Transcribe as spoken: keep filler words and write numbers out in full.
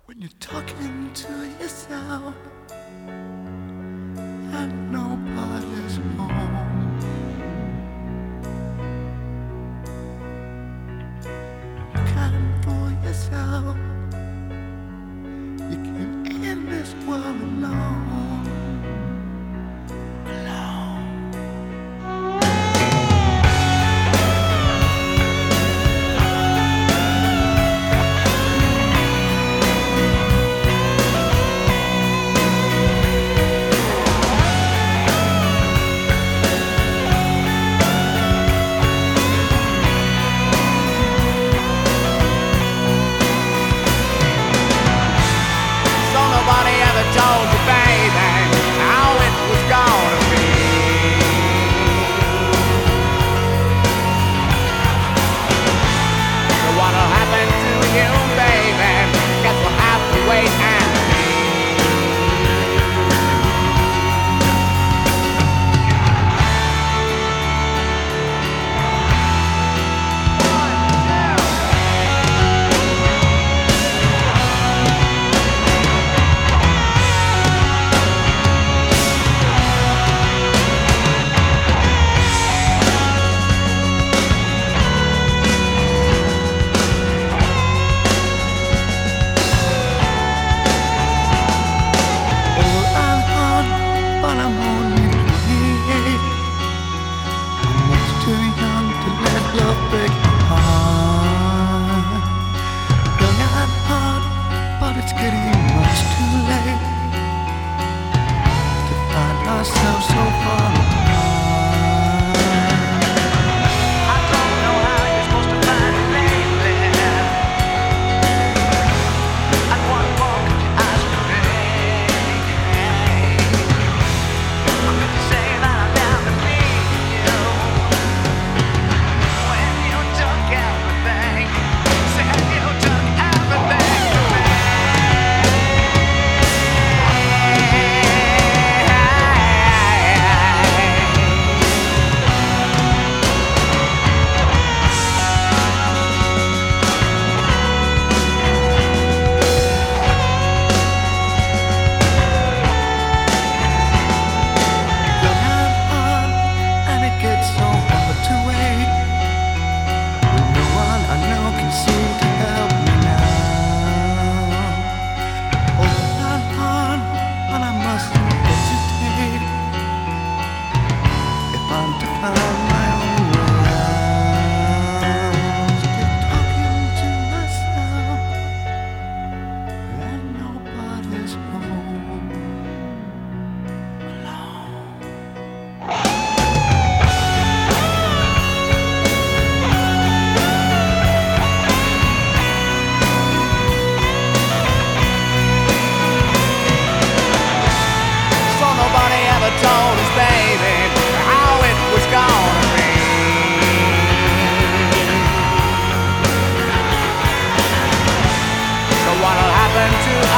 When you're talking to yourself and nobody's home, you can't fool yourself. You came in this world alone, alone. Told you, baby, how it was gonna be. So what'll happen to you, baby? Guess we'll have to wait and break your heart. Young and hard, but it's getting much too late to find ourselves so far apart. I don't know how you're supposed to find it lately. At what more could your eyes break? I'm going to say that I'll never leave you. When you took everything, said you took everything from me. Young and hard, and it gets so hard to wait when no one I know can seem to help me now. Old and hard, but I mustn't hesitate if I'm to find my own way out. Still talking to myself, and nobody's home, alone. so nobody ever told us, baby, how it was gonna be. So what'll happen to